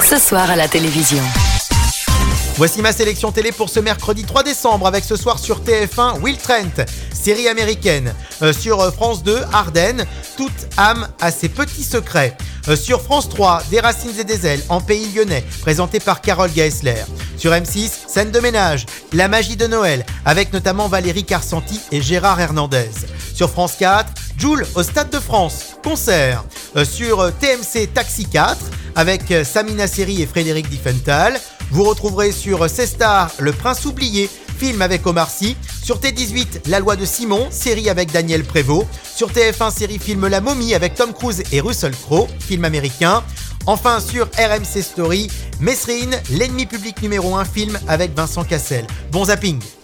ce soir à la télévision. Voici ma sélection télé pour ce mercredi 3 décembre avec ce soir sur TF1 Will Trent, série américaine. Sur France 2, Ardennes, toute âme a ses petits secrets. Sur France 3, Des racines et des ailes en pays lyonnais, présenté par Carole Gaessler. Sur M6, Scène de ménage, La magie de Noël, avec notamment Valérie Carsanti et Gérard Hernandez. Sur France 4, Jul au Stade de France, concert. Sur TMC Taxi 4, avec Samina Seri et Frédéric Diffenthal. Vous retrouverez sur C-Star Le Prince oublié, film avec Omar Sy. Sur T18, La loi de Simon, série avec Daniel Prévost. Sur TF1, série film La momie avec Tom Cruise et Russell Crowe, film américain. Enfin sur RMC Story, Mesrine, l'ennemi public numéro 1, film avec Vincent Cassel. Bon zapping!